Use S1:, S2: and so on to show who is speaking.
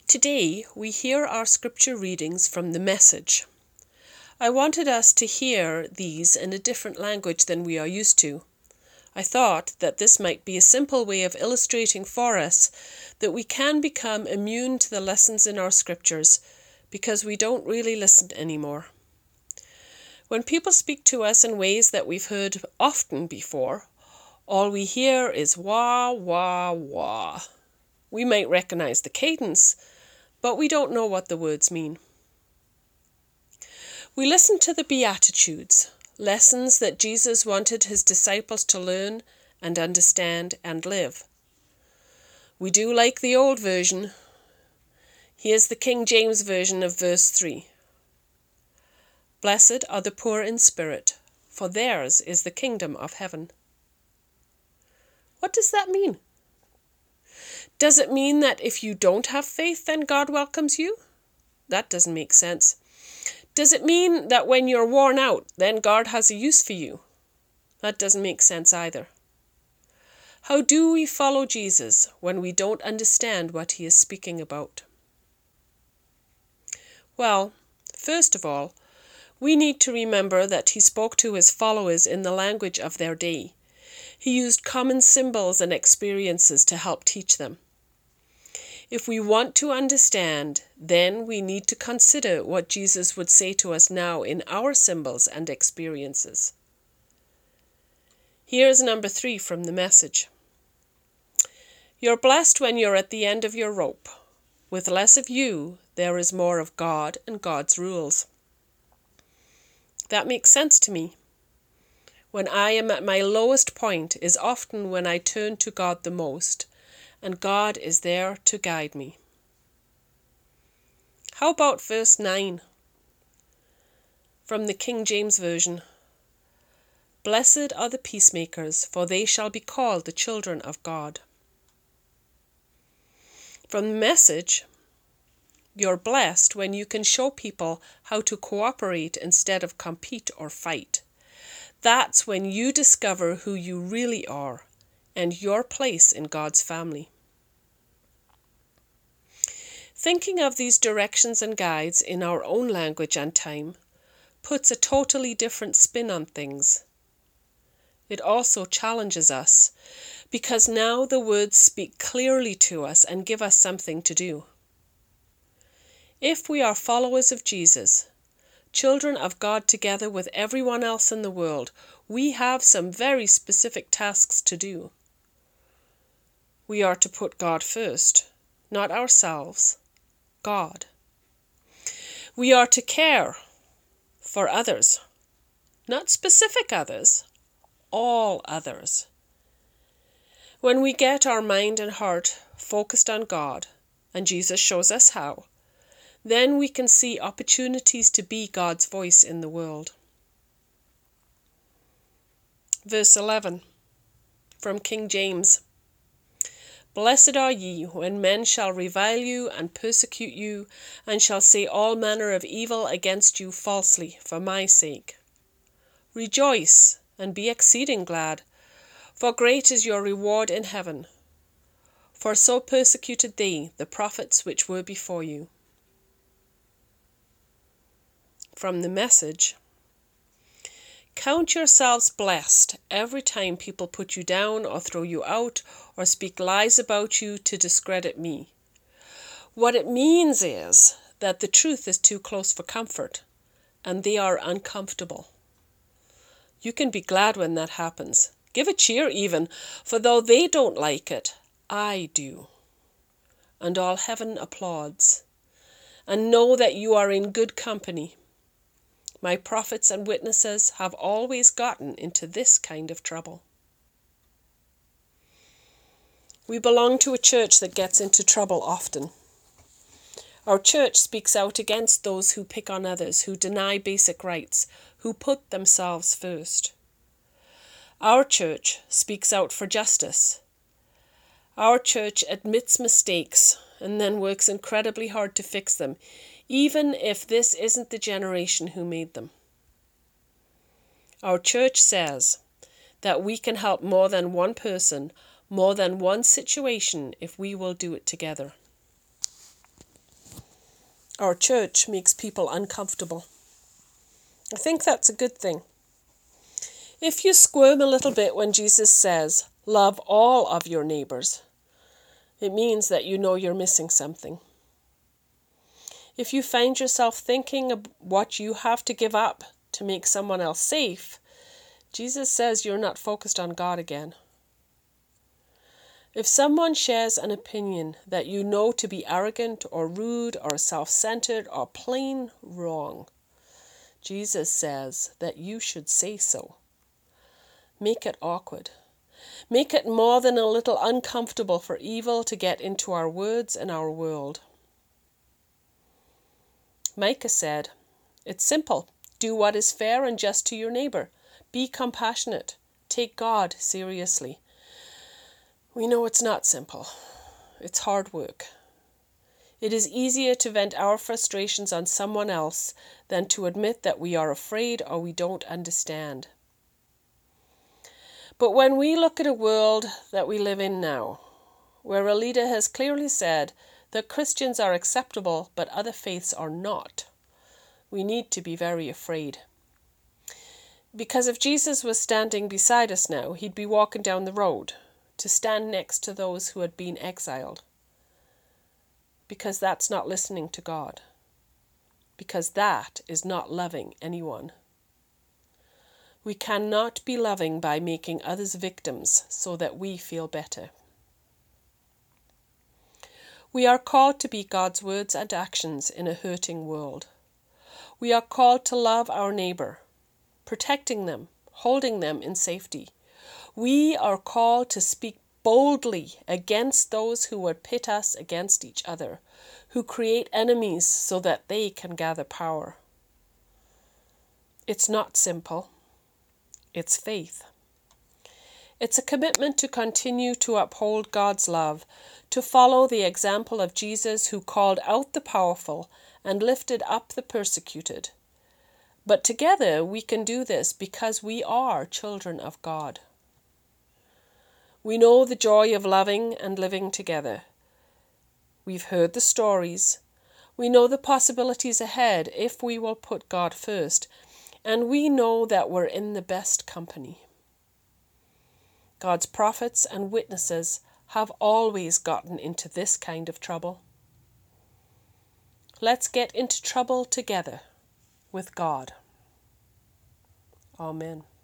S1: Today we hear our scripture readings from the Message. I wanted us to hear these in a different language than we are used to. I thought that this might be a simple way of illustrating for us that we can become immune to the lessons in our scriptures because we don't really listen anymore. When people speak to us in ways that we've heard often before, all we hear is wah, wah, wah. We might recognize the cadence, but we don't know what the words mean. We listen to the Beatitudes, lessons that Jesus wanted his disciples to learn and understand and live. We do like the old version. Here's the King James Version of verse 3. Blessed are the poor in spirit, for theirs is the kingdom of heaven. What does that mean? Does it mean that if you don't have faith, then God welcomes you? That doesn't make sense. Does it mean that when you're worn out, then God has a use for you? That doesn't make sense either. How do we follow Jesus when we don't understand what he is speaking about? Well, first of all, we need to remember that he spoke to his followers in the language of their day. He used common symbols and experiences to help teach them. If we want to understand, then we need to consider what Jesus would say to us now in our symbols and experiences. Here's number 3 from the Message. You're blessed when you're at the end of your rope. With less of you, there is more of God and God's rules. That makes sense to me. When I am at my lowest point is often when I turn to God the most, and God is there to guide me. How about verse 9 from the King James Version? Blessed are the peacemakers, for they shall be called the children of God. From the Message, you're blessed when you can show people how to cooperate instead of compete or fight. That's when you discover who you really are and your place in God's family. Thinking of these directions and guides in our own language and time puts a totally different spin on things. It also challenges us because now the words speak clearly to us and give us something to do. If we are followers of Jesus, children of God together with everyone else in the world, we have some very specific tasks to do. We are to put God first, not ourselves, God. We are to care for others, not specific others, all others. When we get our mind and heart focused on God, and Jesus shows us how, then we can see opportunities to be God's voice in the world. Verse 11 from King James. Blessed are ye when men shall revile you and persecute you, and shall say all manner of evil against you falsely for my sake. Rejoice and be exceeding glad, for great is your reward in heaven. For so persecuted they the prophets which were before you. From the Message. Count yourselves blessed every time people put you down or throw you out or speak lies about you to discredit me. What it means is that the truth is too close for comfort, and they are uncomfortable. You can be glad when that happens. Give a cheer even, for though they don't like it, I do. And all heaven applauds. And know that you are in good company. My prophets and witnesses have always gotten into this kind of trouble. We belong to a church that gets into trouble often. Our church speaks out against those who pick on others, who deny basic rights, who put themselves first. Our church speaks out for justice. Our church admits mistakes and then works incredibly hard to fix them, even if this isn't the generation who made them. Our church says that we can help more than one person, more than one situation if we will do it together. or church makes people uncomfortable. I think that's a good thing. If you squirm a little bit when Jesus says, love all of your neighbours, it means that you know you're missing something. If you find yourself thinking of what you have to give up to make someone else safe, Jesus says you're not focused on God again. If someone shares an opinion that you know to be arrogant or rude or self-centered or plain wrong, Jesus says that you should say so. Make it awkward. Make it more than a little uncomfortable for evil to get into our words and our world. Micah said, it's simple. Do what is fair and just to your neighbour. Be compassionate. Take God seriously. We know it's not simple. It's hard work. It is easier to vent our frustrations on someone else than to admit that we are afraid or we don't understand. But when we look at a world that we live in now, where a leader has clearly said that Christians are acceptable but other faiths are not, we need to be very afraid. Because if Jesus was standing beside us now, he'd be walking down the road to stand next to those who had been exiled. Because that's not listening to God. Because that is not loving anyone. We cannot be loving by making others victims so that we feel better. We are called to be God's words and actions in a hurting world. We are called to love our neighbour, protecting them, holding them in safety. We are called to speak boldly against those who would pit us against each other, who create enemies so that they can gather power. It's not simple. It's faith. It's a commitment to continue to uphold God's love, to follow the example of Jesus who called out the powerful and lifted up the persecuted. But together we can do this because we are children of God. We know the joy of loving and living together. We've heard the stories. We know the possibilities ahead if we will put God first. And we know that we're in the best company. God's prophets and witnesses have always gotten into this kind of trouble. Let's get into trouble together with God. Amen.